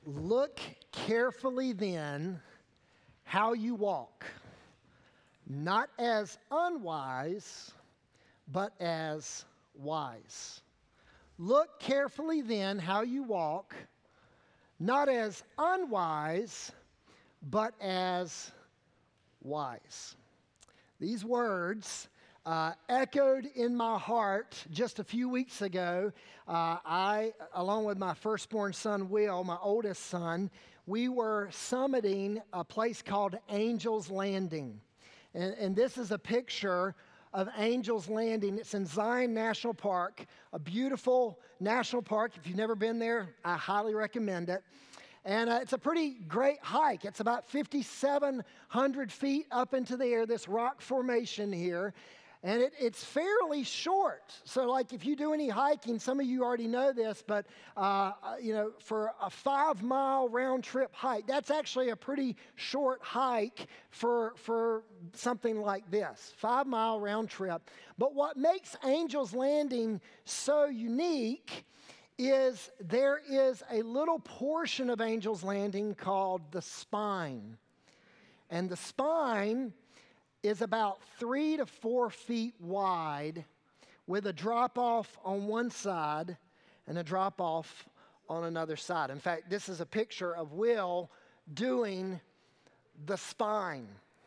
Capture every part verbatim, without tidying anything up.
Look carefully then how you walk, not as unwise, but as wise. Look carefully then how you walk, not as unwise, but as wise. These words uh, echoed in my heart just a few weeks ago. Uh, I, along with my firstborn son, Will, my oldest son, we were summiting a place called Angel's Landing. And, and this is a picture of Angel's Landing. It's in Zion National Park, a beautiful national park. If you've never been there, I highly recommend it. And uh, it's a pretty great hike. It's about fifty-seven hundred feet up into the air, this rock formation here. And it, it's fairly short. So like if you do any hiking, some of you already know this, but uh, you know, for a five mile round trip hike, that's actually a pretty short hike for, for something like this, five mile round trip. But what makes Angel's Landing so unique is there is a little portion of Angel's Landing called the spine. And the spine is about three to four feet wide with a drop-off on one side and a drop-off on another side. In fact, this is a picture of Will doing the spine.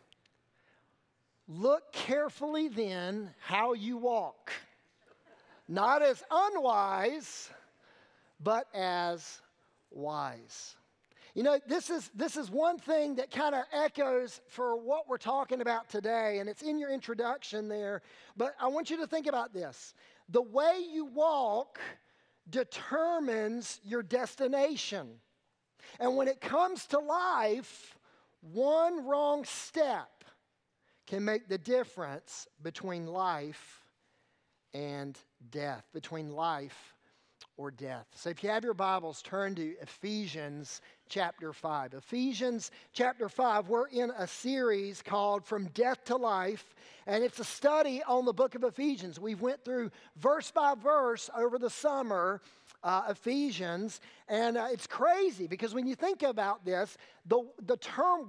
Look carefully then how you walk, not as unwise, but as wise. You know, this is this is one thing that kind of echoes for what we're talking about today, and it's in your introduction there, but I want you to think about this. The way you walk determines your destination. And when it comes to life, one wrong step can make the difference between life and death, between life or death. So if you have your Bibles, turn to Ephesians chapter five. Ephesians chapter five, we're in a series called From Death to Life, and it's a study on the book of Ephesians. We've went through verse by verse over the summer, uh, Ephesians, and uh, it's crazy because when you think about this, the, the term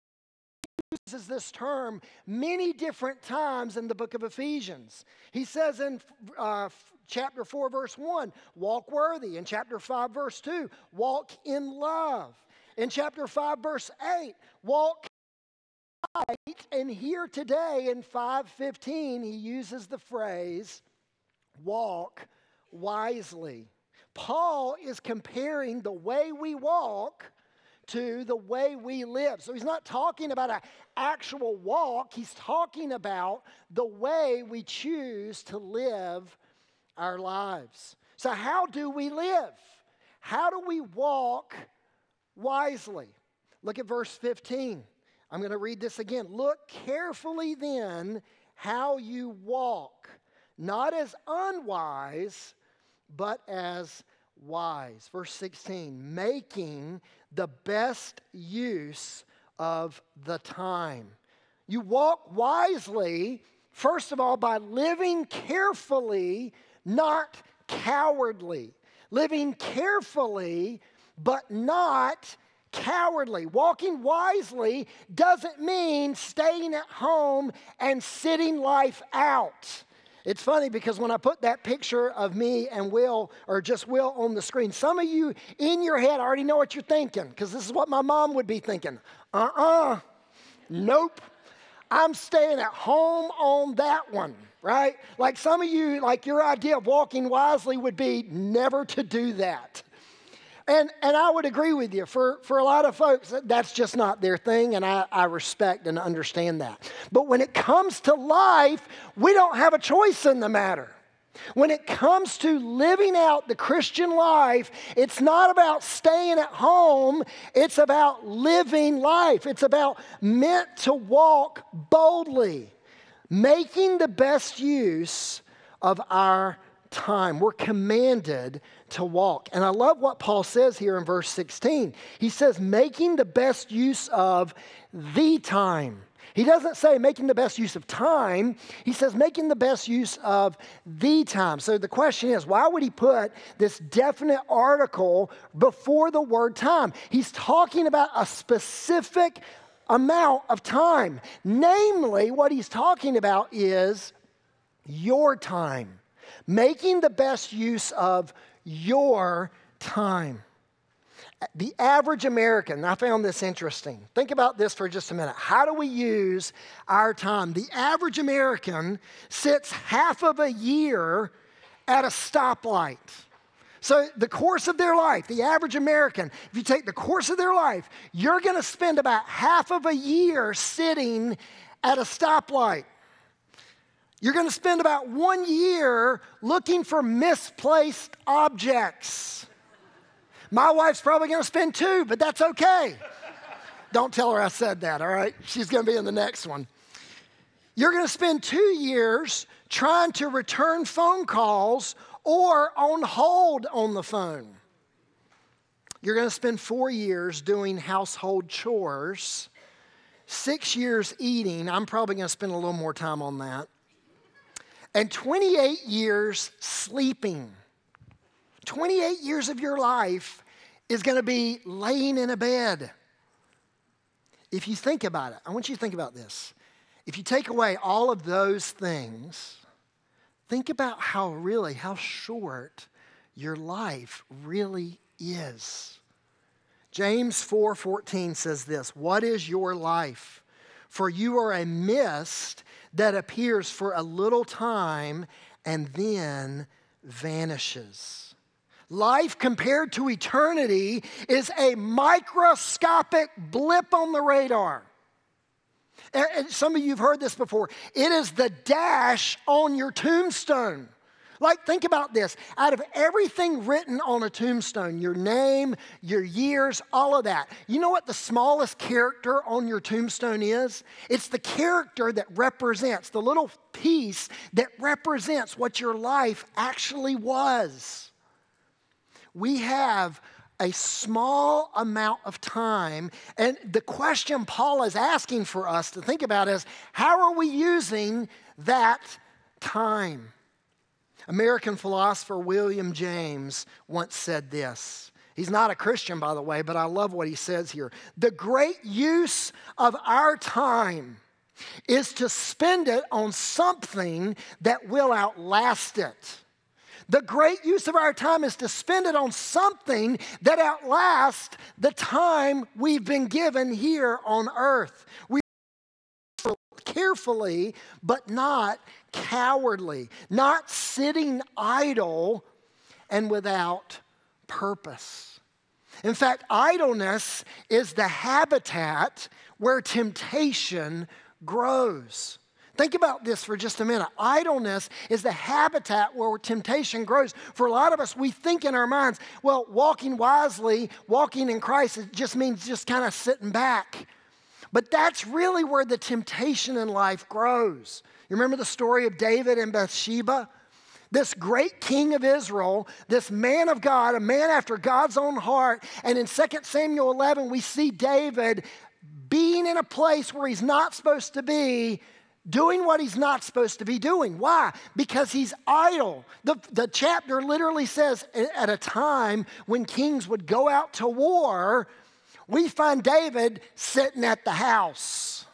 uses this term many different times in the book of Ephesians. He says in uh, chapter four, verse one, walk worthy. In chapter five, verse two, walk in love. In chapter five, verse eight, walk right. And here today in five fifteen, he uses the phrase, walk wisely. Paul is comparing the way we walk to the way we live. So he's not talking about an actual walk. He's talking about the way we choose to live our lives. So how do we live? How do we walk wisely? Look at verse fifteen. I'm going to read this again. Look carefully then how you walk, not as unwise, but as wise. Verse sixteen, making the best use of the time. You walk wisely, first of all, by living carefully, not cowardly. Living carefully, but not cowardly. Walking wisely doesn't mean staying at home and sitting life out. It's funny because when I put that picture of me and Will, or just Will on the screen, some of you in your head already know what you're thinking, because this is what my mom would be thinking. Uh-uh, nope. I'm staying at home on that one, right? Like some of you, like your idea of walking wisely would be never to do that. And and I would agree with you. For, for a lot of folks, that's just not their thing, and I, I respect and understand that. But when it comes to life, we don't have a choice in the matter. When it comes to living out the Christian life, it's not about staying at home. It's about living life. It's about meant to walk boldly, making the best use of our time. We're commanded to walk. And I love what Paul says here in verse sixteen. He says, making the best use of the time. He doesn't say making the best use of time. He says making the best use of the time. So the question is, why would he put this definite article before the word time? He's talking about a specific amount of time. Namely, what he's talking about is your time. Making the best use of your time. The average American, I found this interesting. Think about this for just a minute. How do we use our time? The average American sits half of a year at a stoplight. So the course of their life, the average American, if you take the course of their life, you're going to spend about half of a year sitting at a stoplight. You're going to spend about one year looking for misplaced objects. My wife's probably going to spend two, but that's okay. Don't tell her I said that, all right? She's going to be in the next one. You're going to spend two years trying to return phone calls or on hold on the phone. You're going to spend four years doing household chores, six years eating. I'm probably going to spend a little more time on that. And twenty-eight years sleeping. twenty-eight years of your life is going to be laying in a bed. If you think about it, I want you to think about this. If you take away all of those things, think about how really, how short your life really is. James four fourteen says this, "What is your life? For you are a mist that appears for a little time and then vanishes." Life compared to eternity is a microscopic blip on the radar. And some of you have heard this before. It is the dash on your tombstone. Like, think about this. Out of everything written on a tombstone, your name, your years, all of that, you know what the smallest character on your tombstone is? It's the character that represents, the little piece that represents what your life actually was. We have a small amount of time, and the question Paul is asking for us to think about is, how are we using that time? American philosopher William James once said this. He's not a Christian, by the way, but I love what he says here. The great use of our time is to spend it on something that will outlast it. The great use of our time is to spend it on something that outlasts the time we've been given here on earth. We carefully, but not cowardly, not sitting idle and without purpose. In fact, idleness is the habitat where temptation grows. Think about this for just a minute. Idleness is the habitat where temptation grows. For a lot of us, we think in our minds, well, walking wisely, walking in Christ, it just means just kind of sitting back. But that's really where the temptation in life grows. You remember the story of David and Bathsheba? This great king of Israel, this man of God, a man after God's own heart. And in Second Samuel eleven, we see David being in a place where he's not supposed to be, doing what he's not supposed to be doing. Why? Because he's idle. The, the chapter literally says at a time when kings would go out to war, we find David sitting at the house.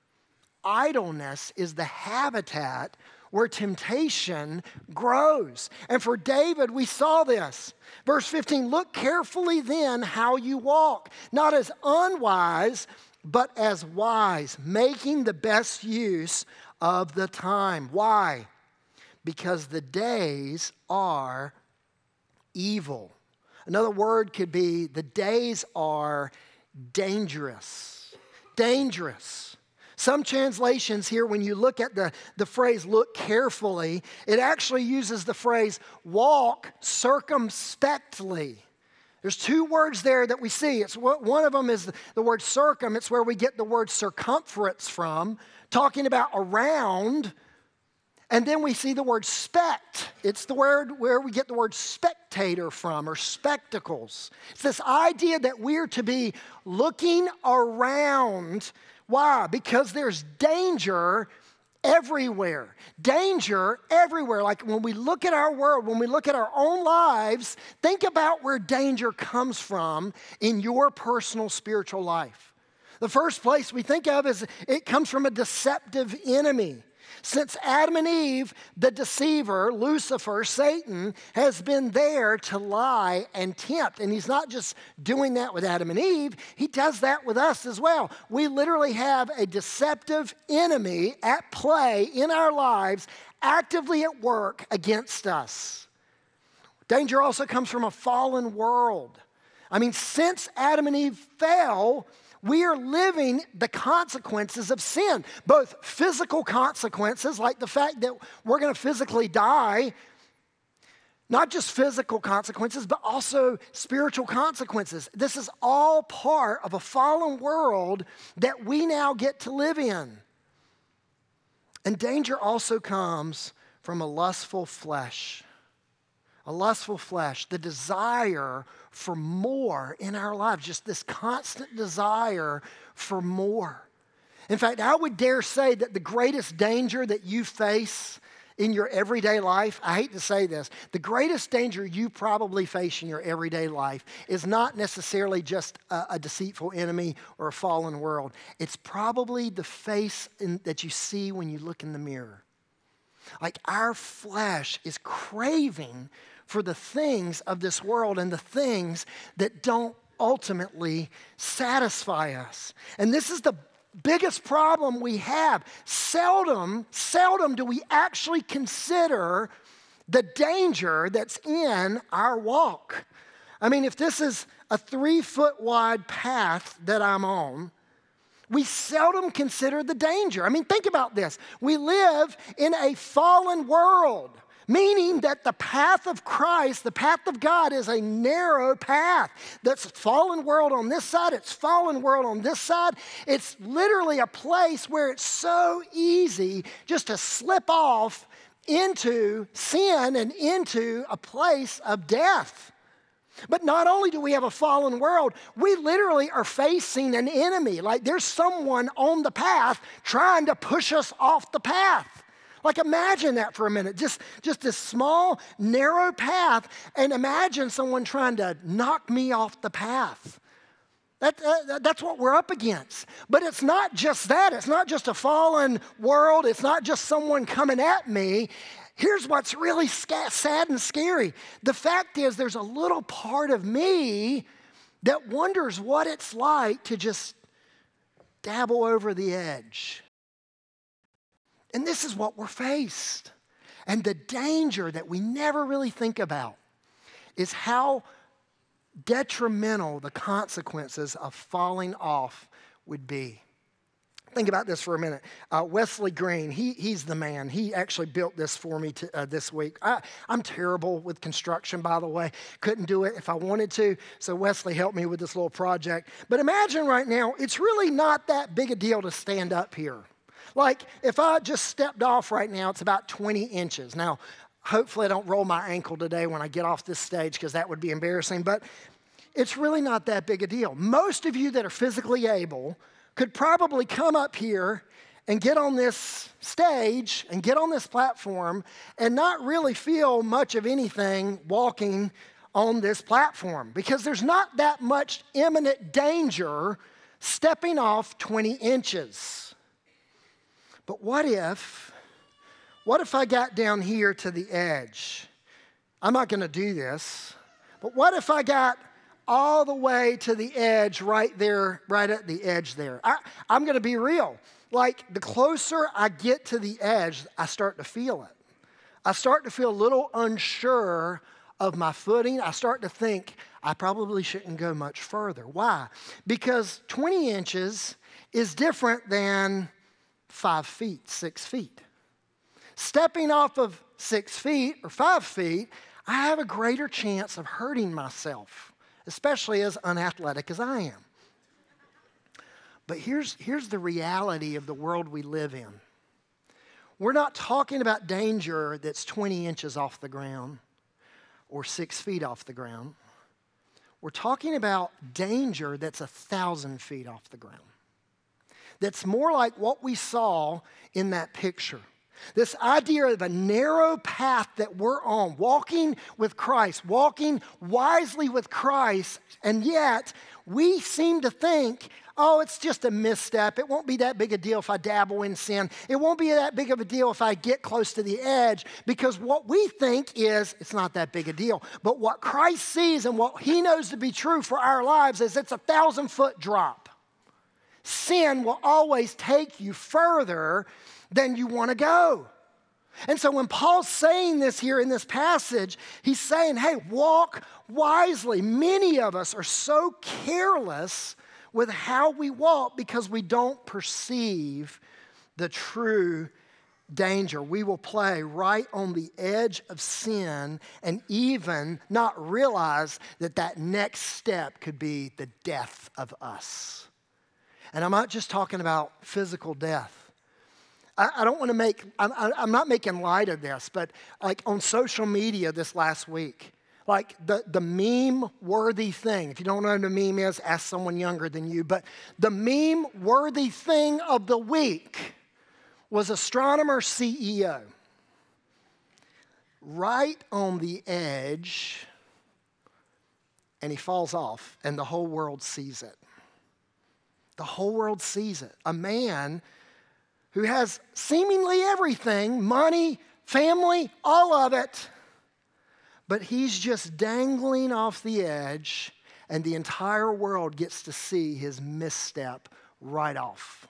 Idleness is the habitat where temptation grows. And for David, we saw this. Verse fifteen, look carefully then how you walk, not as unwise, but as wise, making the best use of the time. Why? Because the days are evil. Another word could be the days are dangerous. Dangerous. Some translations here, when you look at the, the phrase look carefully, it actually uses the phrase walk circumspectly. There's two words there that we see. It's one of them is the word circum. It's where we get the word circumference from, talking about around. And then we see the word spect. It's the word where we get the word spectator from, or spectacles. It's this idea that we're to be looking around Why? Because there's danger everywhere. Danger everywhere. Like when we look at our world, when we look at our own lives, think about where danger comes from in your personal spiritual life. The first place we think of is it comes from a deceptive enemy. Since Adam and Eve, the deceiver, Lucifer, Satan, has been there to lie and tempt. And he's not just doing that with Adam and Eve, he does that with us as well. We literally have a deceptive enemy at play in our lives, actively at work against us. Danger also comes from a fallen world. I mean, since Adam and Eve fell, we are living the consequences of sin, both physical consequences, like the fact that we're going to physically die, not just physical consequences, but also spiritual consequences. This is all part of a fallen world that we now get to live in. And danger also comes from a lustful flesh. A lustful flesh, the desire for more in our lives, just this constant desire for more. In fact, I would dare say that the greatest danger that you face in your everyday life, I hate to say this, the greatest danger you probably face in your everyday life is not necessarily just a, a deceitful enemy or a fallen world. It's probably the face in, that you see when you look in the mirror. Like our flesh is craving for the things of this world and the things that don't ultimately satisfy us. And this is the biggest problem we have. Seldom, seldom do we actually consider the danger that's in our walk. I mean, if this is a three foot wide path that I'm on, we seldom consider the danger. I mean, think about this. We live in a fallen world, meaning that the path of Christ, the path of God, is a narrow path. That's fallen world on this side, it's fallen world on this side. It's literally a place where it's so easy just to slip off into sin and into a place of death. But not only do we have a fallen world, we literally are facing an enemy. Like there's someone on the path trying to push us off the path. Like imagine that for a minute, just, just this small, narrow path, and imagine someone trying to knock me off the path. That, uh, that's what we're up against. But it's not just that. It's not just a fallen world. It's not just someone coming at me. Here's what's really sca- sad and scary. The fact is there's a little part of me that wonders what it's like to just dabble over the edge. And this is what we're faced. And the danger that we never really think about is how detrimental the consequences of falling off would be. Think about this for a minute. Uh, Wesley Green, he, he's the man. He actually built this for me to, uh, this week. I, I'm terrible with construction, by the way. Couldn't do it if I wanted to, so Wesley helped me with this little project. But imagine right now, it's really not that big a deal to stand up here. Like, if I just stepped off right now, it's about twenty inches. Now, hopefully I don't roll my ankle today when I get off this stage because that would be embarrassing, but it's really not that big a deal. Most of you that are physically able could probably come up here and get on this stage and get on this platform and not really feel much of anything walking on this platform because there's not that much imminent danger stepping off twenty inches. But what if, what if I got down here to the edge? I'm not going to do this, but what if I got all the way to the edge right there, right at the edge there? I, I'm going to be real. Like the closer I get to the edge, I start to feel it. I start to feel a little unsure of my footing. I start to think I probably shouldn't go much further. Why? Because twenty inches is different than five feet, six feet. Stepping off of six feet or five feet, I have a greater chance of hurting myself, especially as unathletic as I am. But here's, here's the reality of the world we live in. We're not talking about danger that's twenty inches off the ground or six feet off the ground. We're talking about danger that's a thousand feet off the ground. that's more like what we saw in that picture. This idea of a narrow path that we're on, walking with Christ, walking wisely with Christ, and yet we seem to think, oh, it's just a misstep. It won't be that big a deal if I dabble in sin. It won't be that big of a deal if I get close to the edge, because what we think is it's not that big a deal. But what Christ sees and what he knows to be true for our lives is it's a thousand foot drop. Sin will always take you further than you want to go. And so when Paul's saying this here in this passage, he's saying, hey, walk wisely. Many of us are so careless with how we walk because we don't perceive the true danger. We will play right on the edge of sin and even not realize that that next step could be the death of us. And I'm not just talking about physical death. I, I don't want to make, I'm, I'm not making light of this, but like on social media this last week, like the, the meme-worthy thing. If you don't know what a meme is, ask someone younger than you. But the meme-worthy thing of the week was astronomer C E O. Right on the edge, and he falls off, and the whole world sees it. The whole world sees it. A man who has seemingly everything, money, family, all of it, but he's just dangling off the edge, and the entire world gets to see his misstep right off.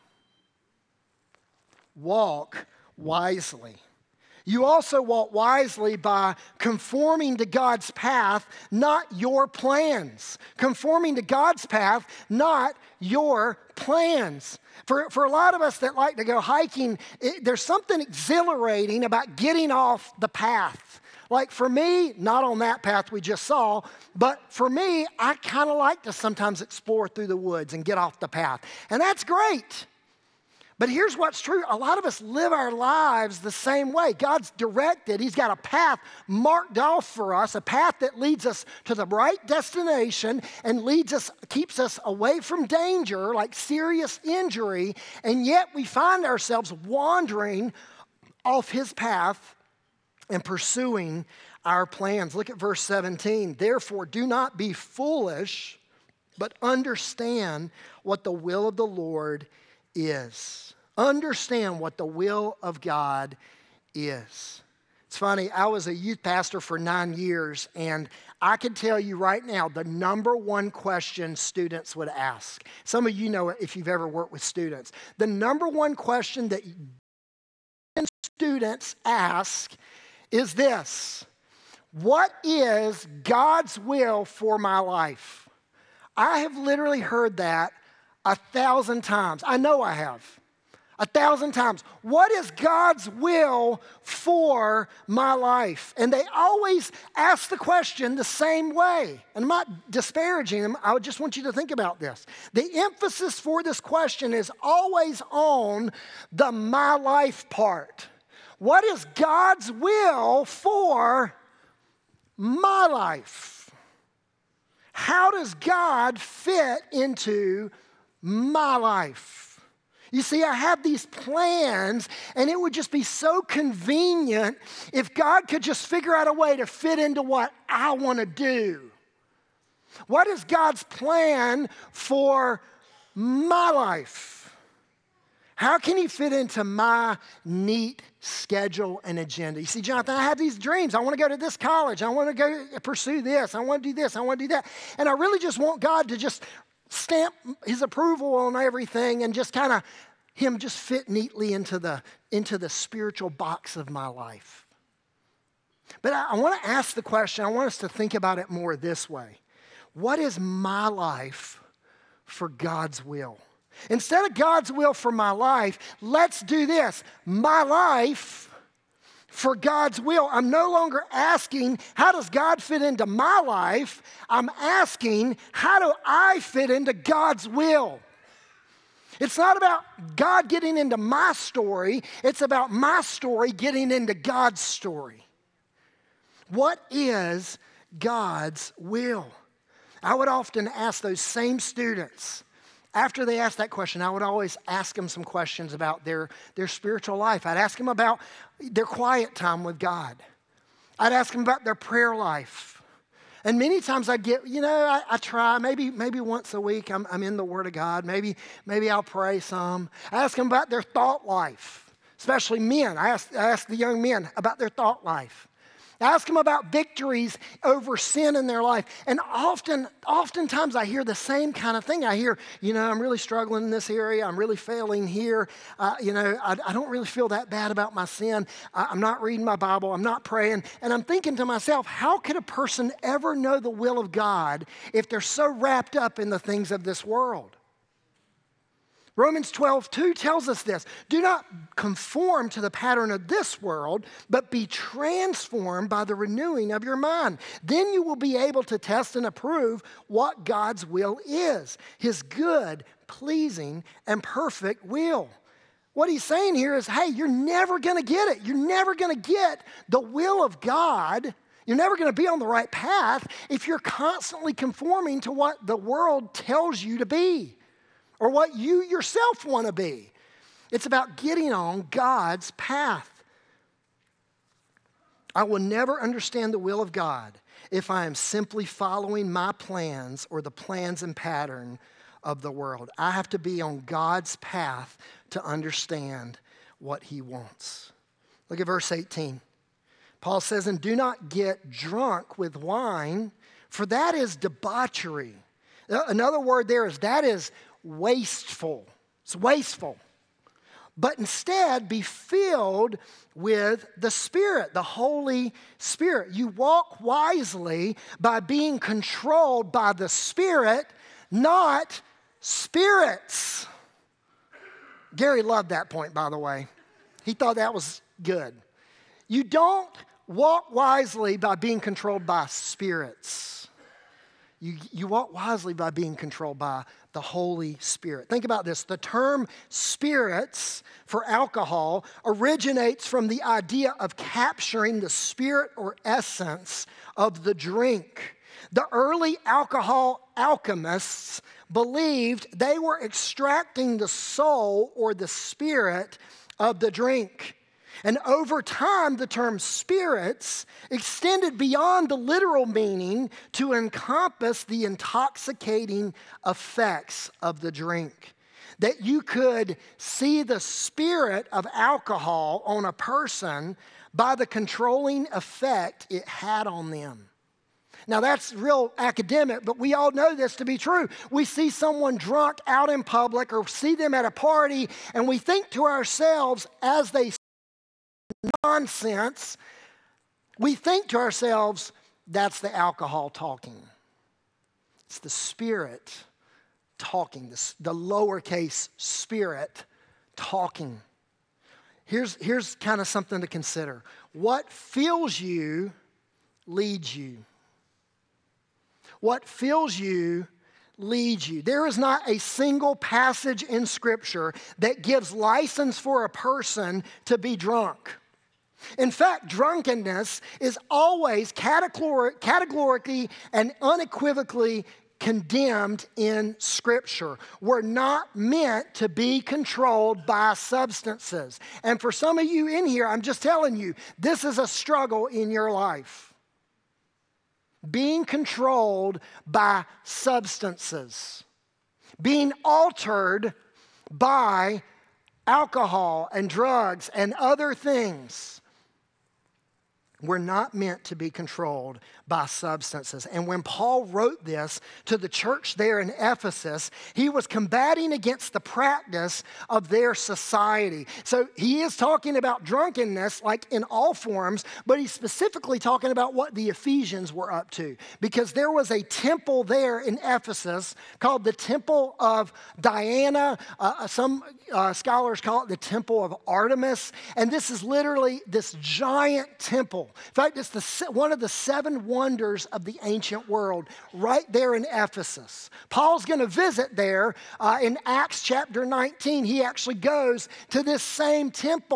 Walk wisely. You also walk wisely by conforming to God's path, not your plans. Conforming to God's path, not your plans. For, for a lot of us that like to go hiking, it, there's something exhilarating about getting off the path. Like for me, not on that path we just saw, but for me, I kind of like to sometimes explore through the woods and get off the path. And that's great. But here's what's true. A lot of us live our lives the same way. God's directed. He's got a path marked off for us, a path that leads us to the right destination and leads us, keeps us away from danger, like serious injury, and yet we find ourselves wandering off his path and pursuing our plans. Look at verse seventeen. Therefore, do not be foolish, but understand what the will of the Lord is. Understand what the will of God is. It's funny, I was a youth pastor for nine years, and I can tell you right now the number one question students would ask. Some of you know it if you've ever worked with students. The number one question that students ask is this: what is God's will for my life? I have literally heard that a thousand times. I know I have. A thousand times. What is God's will for my life? And they always ask the question the same way. And I'm not disparaging them. I just want you to think about this. The emphasis for this question is always on the my life part. What is God's will for my life? How does God fit into my life? You see, I have these plans, and it would just be so convenient if God could just figure out a way to fit into what I want to do. What is God's plan for my life? How can he fit into my neat schedule and agenda? You see, Jonathan, I have these dreams. I want to go to this college. I want to go pursue this. I want to do this. I want to do that. And I really just want God to just stamp his approval on everything and just kind of him just fit neatly into the, into the spiritual box of my life. But I, I want to ask the question, I want us to think about it more this way. What is my life for God's will? Instead of God's will for my life, let's do this. My life for God's will. I'm no longer asking, how does God fit into my life? I'm asking, how do I fit into God's will? It's not about God getting into my story. It's about my story getting into God's story. What is God's will? I would often ask those same students after they asked that question, I would always ask them some questions about their, their spiritual life. I'd ask them about their quiet time with God. I'd ask them about their prayer life. And many times I get, you know, I, I try, maybe maybe once a week I'm, I'm in the Word of God. Maybe, maybe I'll pray some. I ask them about their thought life, especially men. I ask, I ask the young men about their thought life. I ask them about victories over sin in their life. And often, oftentimes I hear the same kind of thing. I hear, you know, I'm really struggling in this area. I'm really failing here. Uh, you know, I, I don't really feel that bad about my sin. I, I'm not reading my Bible. I'm not praying. And I'm thinking to myself, how could a person ever know the will of God if they're so wrapped up in the things of this world? Romans twelve two tells us this. Do not conform to the pattern of this world, but be transformed by the renewing of your mind. Then you will be able to test and approve what God's will is, his good, pleasing, and perfect will. What he's saying here is, hey, you're never going to get it. You're never going to get the will of God. You're never going to be on the right path if you're constantly conforming to what the world tells you to be, or what you yourself want to be. It's about getting on God's path. I will never understand the will of God if I am simply following my plans or the plans and pattern of the world. I have to be on God's path to understand what he wants. Look at verse eighteen. Paul says, and do not get drunk with wine, for that is debauchery. Another word there is that is wasteful. It's wasteful. But instead, be filled with the Spirit, the Holy Spirit. You walk wisely by being controlled by the Spirit, not spirits. Gary loved that point, by the way. He thought that was good. You don't walk wisely by being controlled by spirits. You, you walk wisely by being controlled by the Holy Spirit. Think about this. The term spirits for alcohol originates from the idea of capturing the spirit or essence of the drink. The early alcohol alchemists believed they were extracting the soul or the spirit of the drink. And over time, the term spirits extended beyond the literal meaning to encompass the intoxicating effects of the drink. That you could see the spirit of alcohol on a person by the controlling effect it had on them. Now that's real academic, but we all know this to be true. We see someone drunk out in public or see them at a party, and we think to ourselves as they nonsense, we think to ourselves, that's the alcohol talking. It's the spirit talking, the, the lowercase spirit talking. Here's, here's kind of something to consider. What fills you leads you. What fills you leads you. There is not a single passage in Scripture that gives license for a person to be drunk. In fact, drunkenness is always categoric, categorically and unequivocally condemned in Scripture. We're not meant to be controlled by substances. And for some of you in here, I'm just telling you, this is a struggle in your life. Being controlled by substances. Being altered by alcohol and drugs and other things. We're not meant to be controlled by substances. And when Paul wrote this to the church there in Ephesus, he was combating against the practice of their society. So he is talking about drunkenness like in all forms, but he's specifically talking about what the Ephesians were up to. Because there was a temple there in Ephesus called the Temple of Diana. Uh, some uh, scholars call it the Temple of Artemis. And this is literally this giant temple. In fact, it's the, one of the seven wonders of the ancient world right there in Ephesus. Paul's going to visit there uh, in Acts chapter nineteen. He actually goes to this same temple.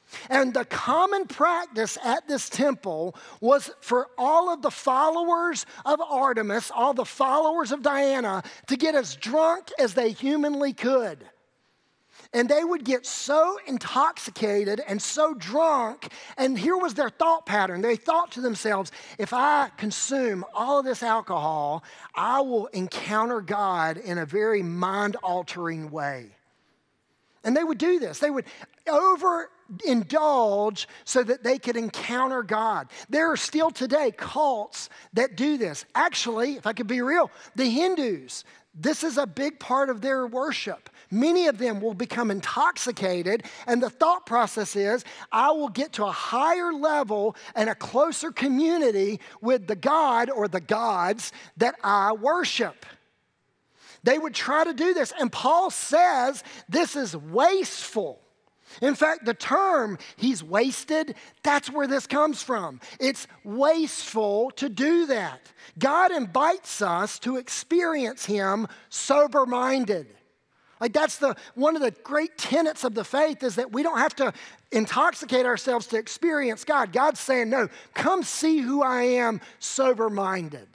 And the common practice at this temple was for all of the followers of Artemis, all the followers of Diana, to get as drunk as they humanly could. And they would get so intoxicated and so drunk, and here was their thought pattern. They thought to themselves, if I consume all of this alcohol, I will encounter God in a very mind-altering way. And they would do this. They would overindulge so that they could encounter God. There are still today cults that do this. Actually, if I could be real, the Hindus, this is a big part of their worship. Many of them will become intoxicated, and the thought process is, I will get to a higher level and a closer community with the God or the gods that I worship. They would try to do this, and Paul says this is wasteful. In fact, the term, he's wasted, that's where this comes from. It's wasteful to do that. God invites us to experience him sober-minded. Like that's the one of the great tenets of the faith is that we don't have to intoxicate ourselves to experience God. God's saying, no, come see who I am sober-minded.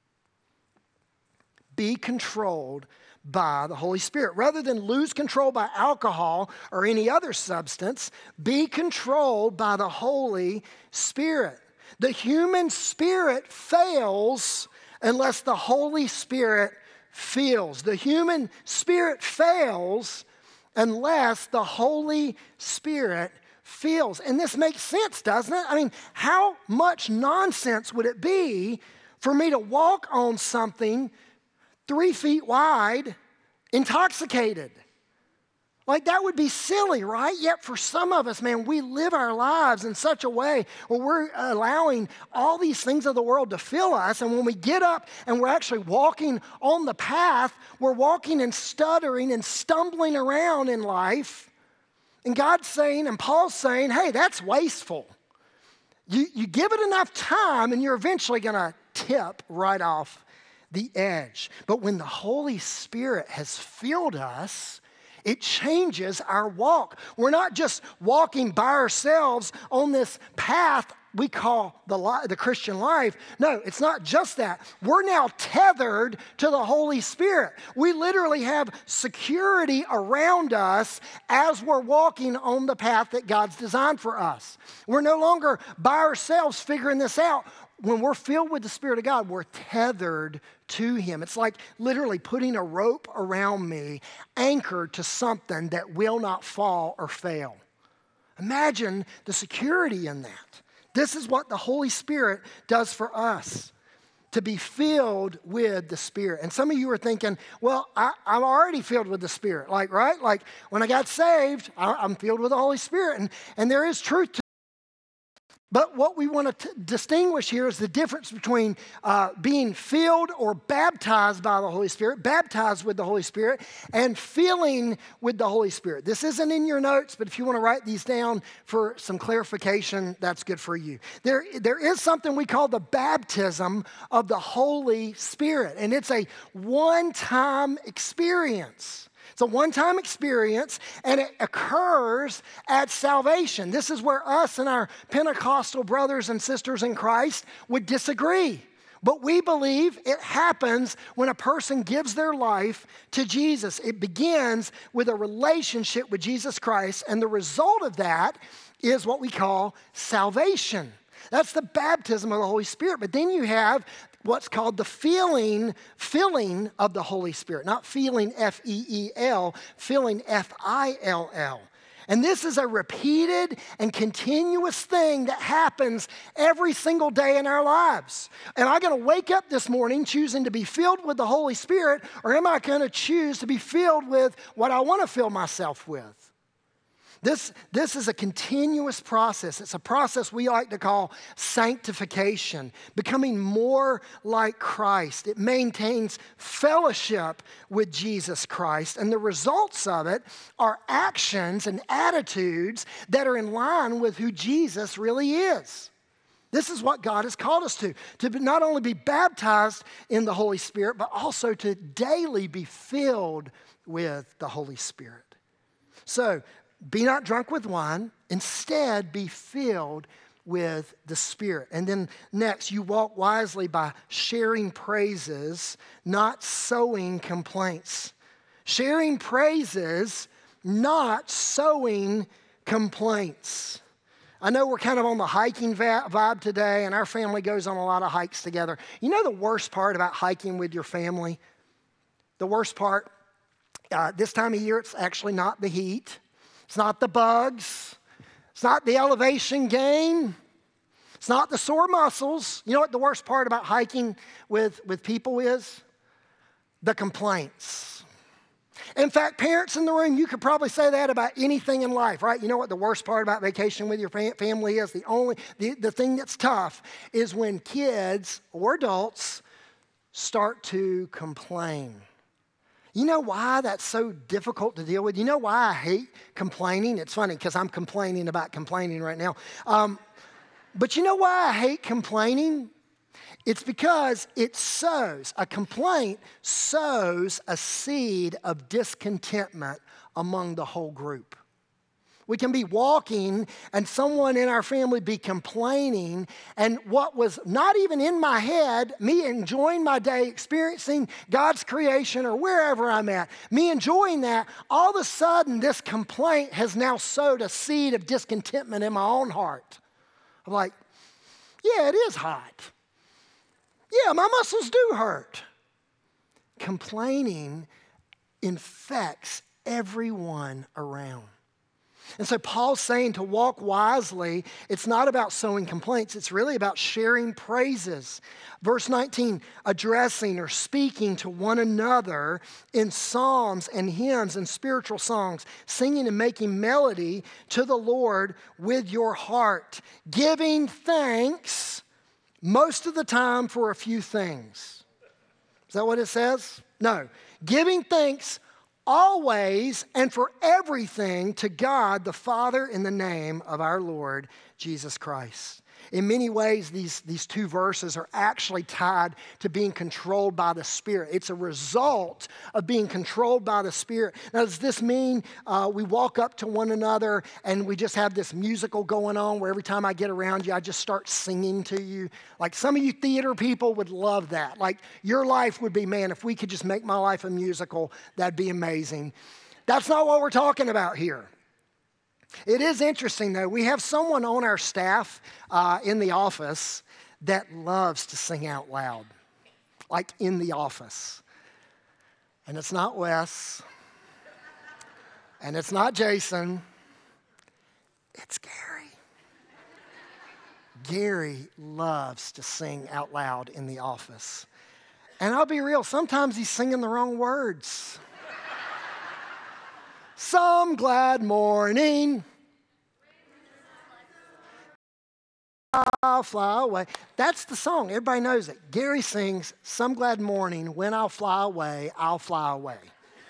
Be controlled by the Holy Spirit. Rather than lose control by alcohol or any other substance, be controlled by the Holy Spirit. The human spirit fails unless the Holy Spirit feels. The human spirit fails unless the Holy Spirit feels. And this makes sense, doesn't it? I mean, how much nonsense would it be for me to walk on something three feet wide, intoxicated? Like that would be silly, right? Yet for some of us, man, we live our lives in such a way where we're allowing all these things of the world to fill us. And when we get up and we're actually walking on the path, we're walking and stuttering and stumbling around in life. And God's saying, and Paul's saying, hey, that's wasteful. You, you give it enough time and you're eventually going to tip right off the edge. But when the Holy Spirit has filled us, it changes our walk. We're not just walking by ourselves on this path we call the, li- the Christian life. No, it's not just that. We're now tethered to the Holy Spirit. We literally have security around us as we're walking on the path that God's designed for us. We're no longer by ourselves figuring this out. When we're filled with the Spirit of God, we're tethered to him. It's like literally putting a rope around me, anchored to something that will not fall or fail. Imagine the security in that. This is what the Holy Spirit does for us, to be filled with the Spirit. And some of you are thinking, well, I, I'm already filled with the Spirit. Like, right? Like when I got saved, I, I'm filled with the Holy Spirit. And, and there is truth to But what we want to t- distinguish here is the difference between uh, being filled or baptized by the Holy Spirit, baptized with the Holy Spirit, and filling with the Holy Spirit. This isn't in your notes, but if you want to write these down for some clarification, that's good for you. There, there is something we call the baptism of the Holy Spirit, and it's a one-time experience. It's a one-time experience, and it occurs at salvation. This is where us and our Pentecostal brothers and sisters in Christ would disagree. But we believe it happens when a person gives their life to Jesus. It begins with a relationship with Jesus Christ, and the result of that is what we call salvation. That's the baptism of the Holy Spirit. But then you have what's called the filling, filling of the Holy Spirit. Not feeling, F E E L, filling, F I L L. And this is a repeated and continuous thing that happens every single day in our lives. Am I going to wake up this morning choosing to be filled with the Holy Spirit, or am I going to choose to be filled with what I want to fill myself with? This, this is a continuous process. It's a process we like to call sanctification, becoming more like Christ. It maintains fellowship with Jesus Christ, and the results of it are actions and attitudes that are in line with who Jesus really is. This is what God has called us to, to not only be baptized in the Holy Spirit, but also to daily be filled with the Holy Spirit. So, be not drunk with wine. Instead, be filled with the Spirit. And then next, you walk wisely by sharing praises, not sowing complaints. Sharing praises, not sowing complaints. I know we're kind of on the hiking vibe today, and our family goes on a lot of hikes together. You know the worst part about hiking with your family? The worst part, uh, this time of year, it's actually not the heat. It's not the bugs. It's not the elevation gain. It's not the sore muscles. You know what the worst part about hiking with, with people is? The complaints. In fact, parents in the room, you could probably say that about anything in life, right? You know what the worst part about vacation with your family is? The only, the, the thing that's tough is when kids or adults start to complain. You know why that's so difficult to deal with? You know why I hate complaining? It's funny because I'm complaining about complaining right now. Um, but you know why I hate complaining? It's because it sows, a complaint sows a seed of discontentment among the whole group. We can be walking and someone in our family be complaining, and what was not even in my head, me enjoying my day, experiencing God's creation or wherever I'm at, me enjoying that, all of a sudden this complaint has now sowed a seed of discontentment in my own heart. I'm like, yeah, it is hot. Yeah, my muscles do hurt. Complaining infects everyone around. And so Paul's saying to walk wisely, it's not about sowing complaints, it's really about sharing praises. Verse nineteen, addressing or speaking to one another in psalms and hymns and spiritual songs, singing and making melody to the Lord with your heart, giving thanks most of the time for a few things. Is that what it says? No. Giving thanks always and for everything to God the Father in the name of our Lord Jesus Christ. In many ways, these, these two verses are actually tied to being controlled by the Spirit. It's a result of being controlled by the Spirit. Now, does this mean uh, we walk up to one another and we just have this musical going on where every time I get around you, I just start singing to you? Like some of you theater people would love that. Like your life would be, man, if we could just make my life a musical, that'd be amazing. That's not what we're talking about here. It is interesting, though. We have someone on our staff uh, in the office that loves to sing out loud, like in the office. And it's not Wes, and it's not Jason, it's Gary. Gary loves to sing out loud in the office. And I'll be real, sometimes he's singing the wrong words. Some glad morning, I'll fly away. That's the song. Everybody knows it. Gary sings, some glad morning, when I'll fly away, I'll fly away.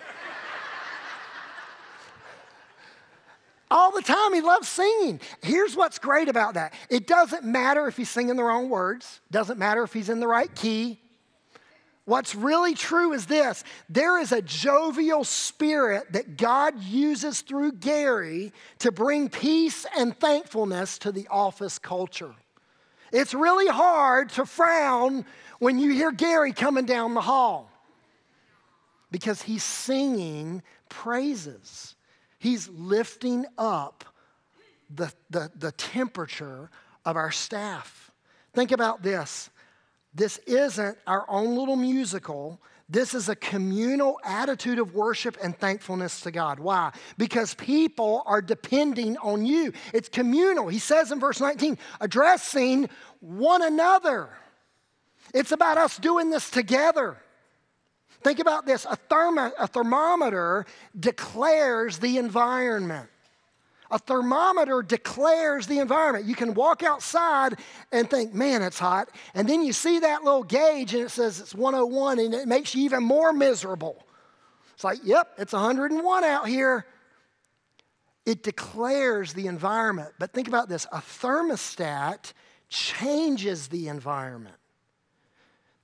All the time, he loves singing. Here's what's great about that. It doesn't matter if he's singing the wrong words. Doesn't matter if he's in the right key. What's really true is this. There is a jovial spirit that God uses through Gary to bring peace and thankfulness to the office culture. It's really hard to frown when you hear Gary coming down the hall because he's singing praises. He's lifting up the, the, the temperature of our staff. Think about this. This isn't our own little musical. This is a communal attitude of worship and thankfulness to God. Why? Because people are depending on you. It's communal. He says in verse nineteen, addressing one another. It's about us doing this together. Think about this. A, thermo- a thermometer declares the environment. A thermometer declares the environment. You can walk outside and think, man, it's hot. And then you see that little gauge and it says it's one oh one and it makes you even more miserable. It's like, yep, it's one hundred one out here. It declares the environment. But think about this. A thermostat changes the environment.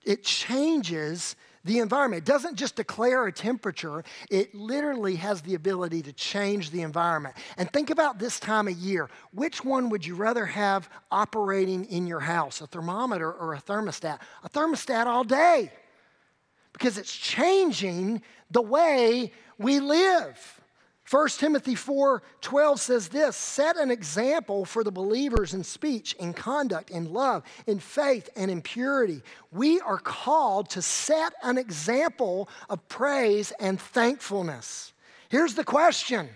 it changes the environment. It doesn't just declare a temperature, it literally has the ability to change the environment. And think about this time of year. Which one would you rather have operating in your house, a thermometer or a thermostat? A thermostat all day, because it's changing the way we live. First Timothy four twelve says this, set an example for the believers in speech, in conduct, in love, in faith, and in purity. We are called to set an example of praise and thankfulness. Here's the question.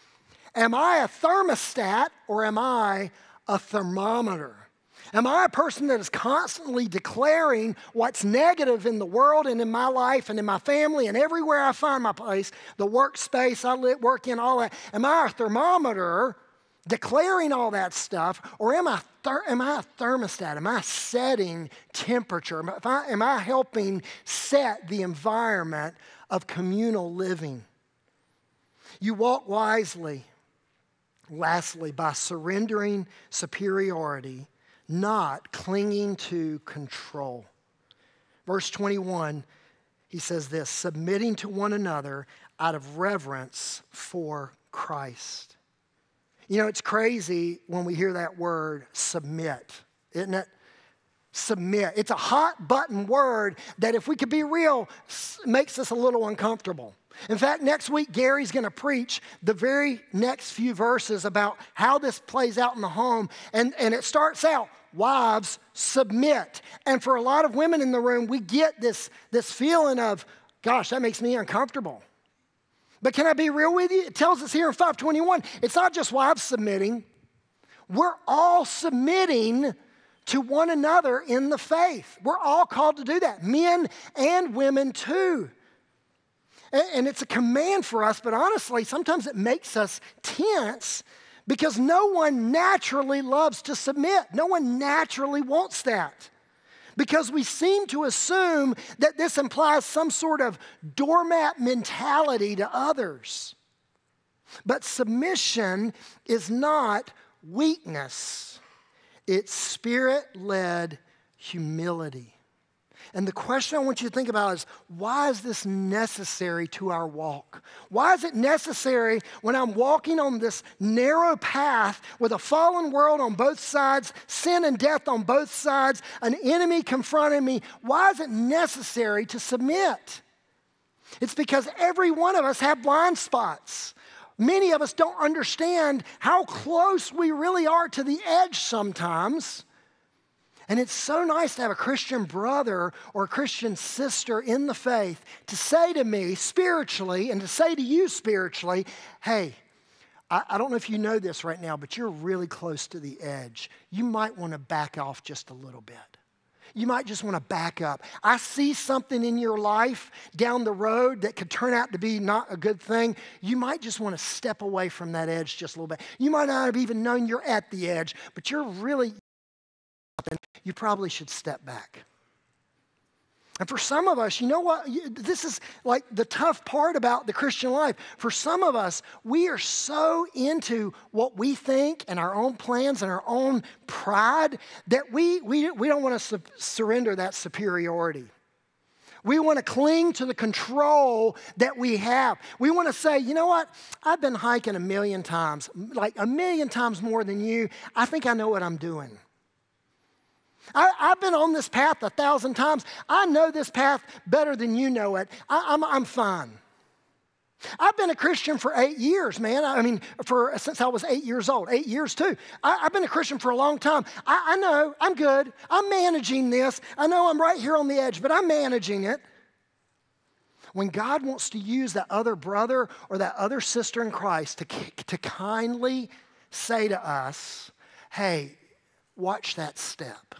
Am I a thermostat or am I a thermometer? Am I a person that is constantly declaring what's negative in the world and in my life and in my family and everywhere I find my place, the workspace I live, work in, all that? Am I a thermometer declaring all that stuff, or am I, ther- am I a thermostat? Am I setting temperature? Am I, am I helping set the environment of communal living? You walk wisely, lastly, by surrendering superiority, not clinging to control. Verse twenty-one, he says this, submitting to one another out of reverence for Christ. You know, it's crazy when we hear that word submit, isn't it? Submit. It's a hot button word that, if we could be real, makes us a little uncomfortable. In fact, next week, Gary's going to preach the very next few verses about how this plays out in the home. And, and it starts out, wives, submit. And for a lot of women in the room, we get this, this feeling of, gosh, that makes me uncomfortable. But can I be real with you? It tells us here in five twenty-one, it's not just wives submitting. We're all submitting to one another in the faith. We're all called to do that, men and women too. And it's a command for us, but honestly, sometimes it makes us tense because no one naturally loves to submit. No one naturally wants that. Because we seem to assume that this implies some sort of doormat mentality to others. But submission is not weakness. It's spirit-led humility. And the question I want you to think about is, why is this necessary to our walk? Why is it necessary when I'm walking on this narrow path with a fallen world on both sides, sin and death on both sides, an enemy confronting me? Why is it necessary to submit? It's because every one of us have blind spots. Many of us don't understand how close we really are to the edge sometimes. And it's so nice to have a Christian brother or a Christian sister in the faith to say to me spiritually and to say to you spiritually, hey, I, I don't know if you know this right now, but you're really close to the edge. You might want to back off just a little bit. You might just want to back up. I see something in your life down the road that could turn out to be not a good thing. You might just want to step away from that edge just a little bit. You might not have even known you're at the edge, but you're really... you probably should step back. And for some of us, you know what? This is like the tough part about the Christian life. For some of us, we are so into what we think and our own plans and our own pride that we, we, we don't want to su- surrender that superiority. We want to cling to the control that we have. We want to say, you know what? I've been hiking a million times, like a million times more than you. I think I know what I'm doing. I, I've been on this path a thousand times. I know this path better than you know it. I, I'm, I'm fine. I've been a Christian for eight years, man. I mean, for since I was eight years old, eight years too. I, I've been a Christian for a long time. I, I know, I'm good. I'm managing this. I know I'm right here on the edge, but I'm managing it. When God wants to use that other brother or that other sister in Christ to, to kindly say to us, hey, watch that step.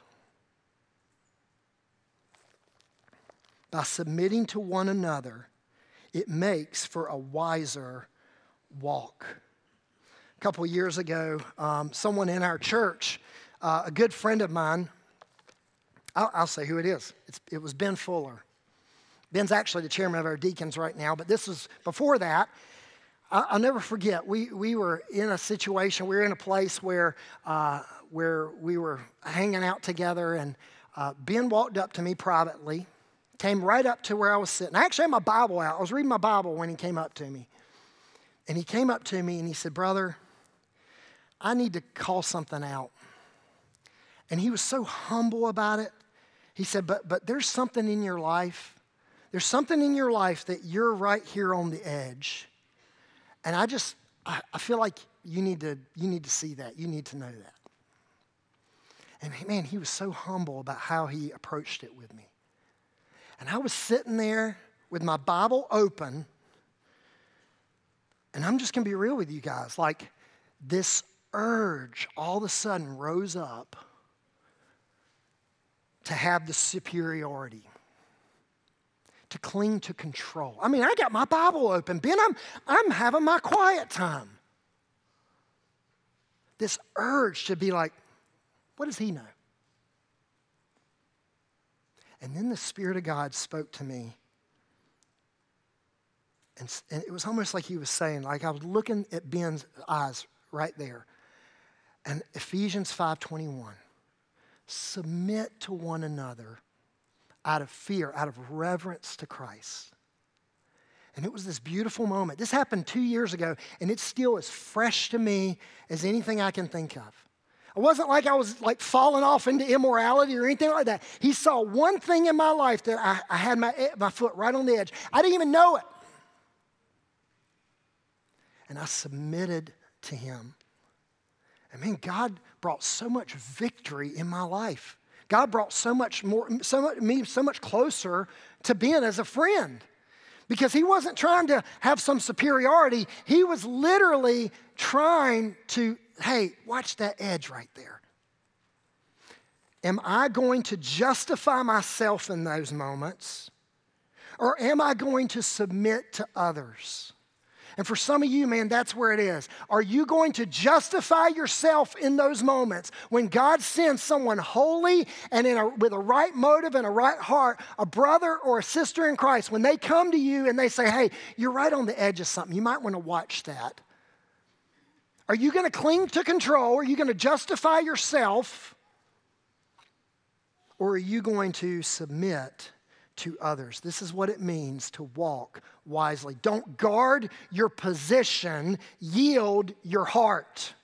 By submitting to one another, it makes for a wiser walk. A couple of years ago, um, someone in our church, uh, a good friend of mine, I'll, I'll say who it is. It's, it was Ben Fuller. Ben's actually the chairman of our deacons right now, but this was before that. I, I'll never forget, we, we were in a situation, we were in a place where, uh, where we were hanging out together, and uh, Ben walked up to me privately, came right up to where I was sitting. I actually had my Bible out. I was reading my Bible when he came up to me. And he came up to me and he said, "Brother, I need to call something out." And he was so humble about it. He said, but, but there's something in your life. There's something in your life that you're right here on the edge. And I just, I, I feel like you need to, you need to see that. You need to know that. And man, he was so humble about how he approached it with me. And I was sitting there with my Bible open. And I'm just going to be real with you guys. Like, this urge all of a sudden rose up to have the superiority, to cling to control. I mean, I got my Bible open. Ben, I'm, I'm having my quiet time. This urge to be like, what does he know? And then the Spirit of God spoke to me. And, and it was almost like he was saying, like I was looking at Ben's eyes right there. And Ephesians five twenty-one, submit to one another out of fear, out of reverence to Christ. And it was this beautiful moment. This happened two years ago, and it's still as fresh to me as anything I can think of. It wasn't like I was like falling off into immorality or anything like that. He saw one thing in my life that I, I had my, my foot right on the edge. I didn't even know it. And I submitted to him. And man, God brought so much victory in my life. God brought so much more, so much, me so much closer to Ben as a friend. Because he wasn't trying to have some superiority. He was literally trying to, hey, watch that edge right there. Am I going to justify myself in those moments? Or am I going to submit to others? And for some of you, man, that's where it is. Are you going to justify yourself in those moments when God sends someone holy and in a, with a right motive and a right heart, a brother or a sister in Christ, when they come to you and they say, hey, you're right on the edge of something. You might want to watch that. Are you going to cling to control? Are you going to justify yourself? Or are you going to submit to others? This is what it means to walk wisely. Don't guard your position, yield your heart.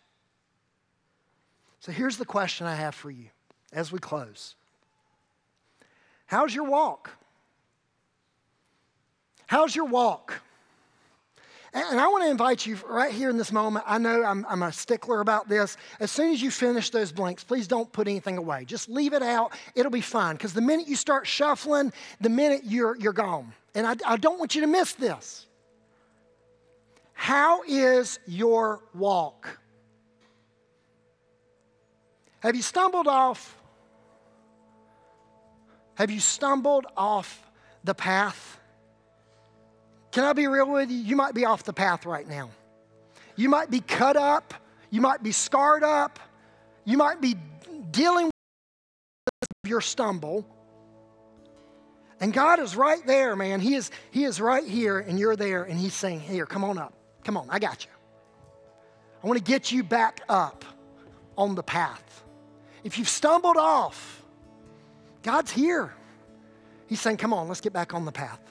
So here's the question I have for you as we close. How's your walk? How's your walk? And I want to invite you right here in this moment. I know I'm, I'm a stickler about this. As soon as you finish those blanks, please don't put anything away. Just leave it out. It'll be fine. Because the minute you start shuffling, the minute you're, you're gone. And I, I don't want you to miss this. How is your walk? Have you stumbled off? Have you stumbled off the path? Can I be real with you? You might be off the path right now. You might be cut up. You might be scarred up. You might be dealing with your stumble. And God is right there, man. He is, he is right here, and you're there, and he's saying, here, come on up. Come on, I got you. I want to get you back up on the path. If you've stumbled off, God's here. He's saying, come on, let's get back on the path.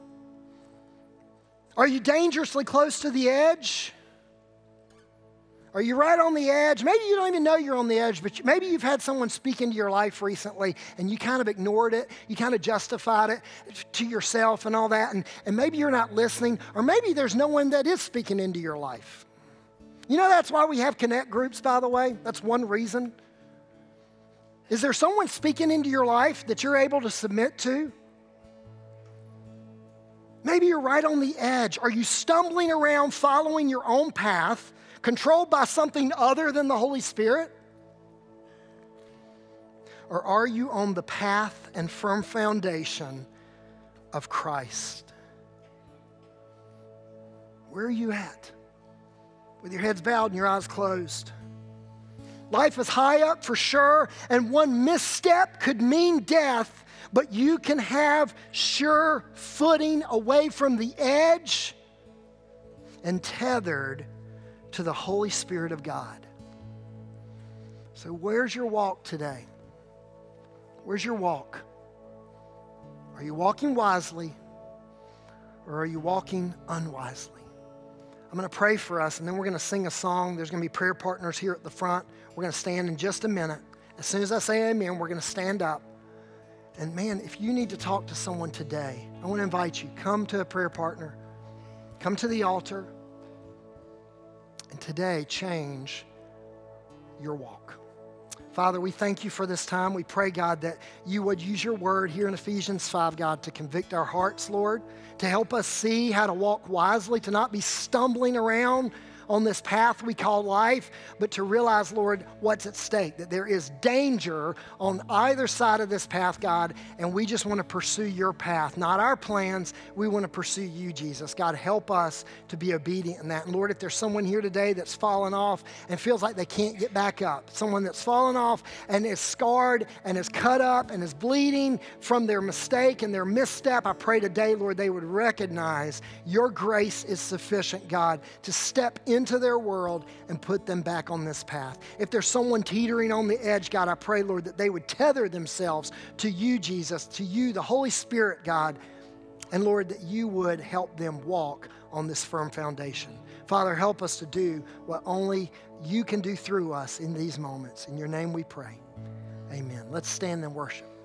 Are you dangerously close to the edge? Are you right on the edge? Maybe you don't even know you're on the edge, but maybe you've had someone speak into your life recently and you kind of ignored it. You kind of justified it to yourself and all that, and, and maybe you're not listening, or maybe there's no one that is speaking into your life. You know, that's why we have connect groups, by the way. That's one reason. Is there someone speaking into your life that you're able to submit to? Maybe you're right on the edge. Are you stumbling around following your own path, controlled by something other than the Holy Spirit? Or are you on the path and firm foundation of Christ? Where are you at? With your heads bowed and your eyes closed. Life is high up for sure, and one misstep could mean death. But you can have sure footing away from the edge and tethered to the Holy Spirit of God. So where's your walk today? Where's your walk? Are you walking wisely or are you walking unwisely? I'm going to pray for us, and then we're going to sing a song. There's going to be prayer partners here at the front. We're going to stand in just a minute. As soon as I say amen, we're going to stand up. And man, if you need to talk to someone today, I want to invite you, come to a prayer partner. Come to the altar. And today, change your walk. Father, we thank you for this time. We pray, God, that you would use your word here in Ephesians five, God, to convict our hearts, Lord, to help us see how to walk wisely, to not be stumbling around on this path we call life, but to realize, Lord, what's at stake, that there is danger on either side of this path, God, and we just want to pursue your path, not our plans. We want to pursue you, Jesus. God, help us to be obedient in that. And Lord, if there's someone here today that's fallen off and feels like they can't get back up, someone that's fallen off and is scarred and is cut up and is bleeding from their mistake and their misstep, I pray today, Lord, they would recognize your grace is sufficient, God, to step in into their world and put them back on this path. If there's someone teetering on the edge, God, I pray, Lord, that they would tether themselves to you, Jesus, to you, the Holy Spirit, God, and Lord, that you would help them walk on this firm foundation. Father, help us to do what only you can do through us in these moments. In your name we pray. Amen. Let's stand and worship.